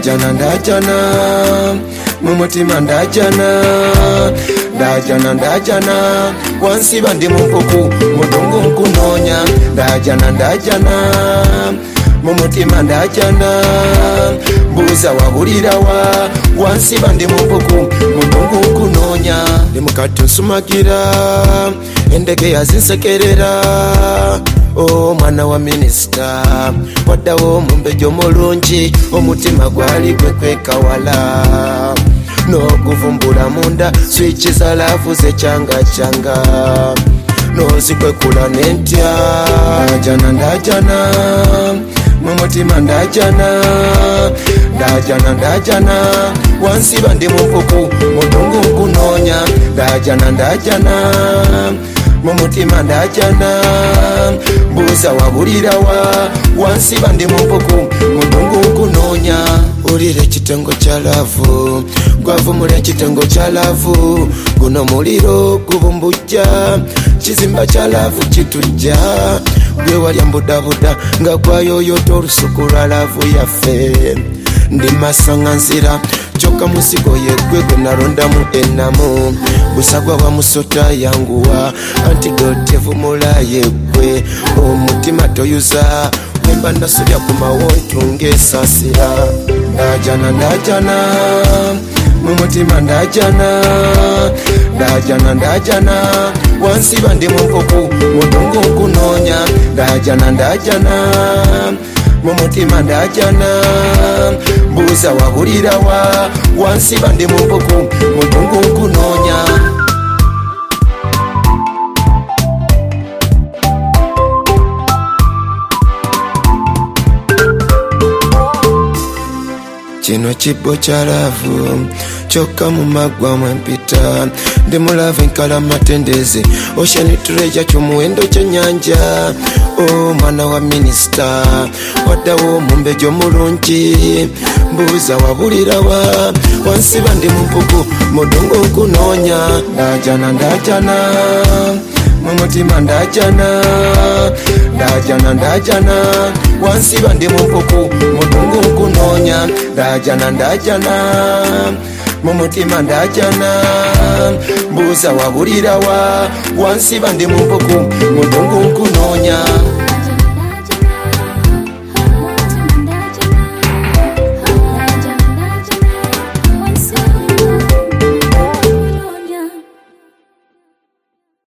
ndajana mumutima ndajana wansi bandi mumpuku mudungu nkunonya ndajana mumutima ndajana mbuza wabulirawa wansi bandi mumpuku mudungu nkunonya ndimukati nsumagira endege yazinsekerera mwana wa minisita waddawo mumbejo mulungi omutima gwali kwekwekawala n'okuvumbula munda swiki za laavu zekyanga n'ozikwekula n'entya ndajana mumutima ndajana wansi bandi mumpuku mudungu nkunonya ndajana mumutima ndajana mbuza wabulirawa wansi bandi mumpuku mudungu nkunonya ulire ekitengo kya laavu gwavumula ekitengo kya laavu guno muliro gubumbujja kizimba kya laavu kitujja gwe walya mbudabuda nga gwayoyota olusuku lwa laavu yaffe ndi masanga nzira kyokka musigo yegwe gwe nalondamu ennamu busagwa wa musota yanguwa antidote vumula yegwe omutima toyuza wemba nasobya ku mawontu ng'esasira ndajana mumutima ndajana wansi bandi mumpuku mudungu nkunonya ndajana mumutima ndajana mbuza wabulirawa wansi bandi mumpuku mudungu nkunonya kino kibbo kya laavu kyokka mu maggwa mwempita ndi mulaavu nkala matendeze ocean treasure ky'omuwendo ky'ennyanja mwana wa minisita waddawo mumbejo mulungi mbuuza wabulirawa wansi bandi mumpuku mudungu nkunonya ndajana mumutima ndajana wansi bandi mumpuku mudungu nkunonya ndajana mumutima ndajana mbuza wabulirawa wansi bandi mumpuku mudungu nkunonya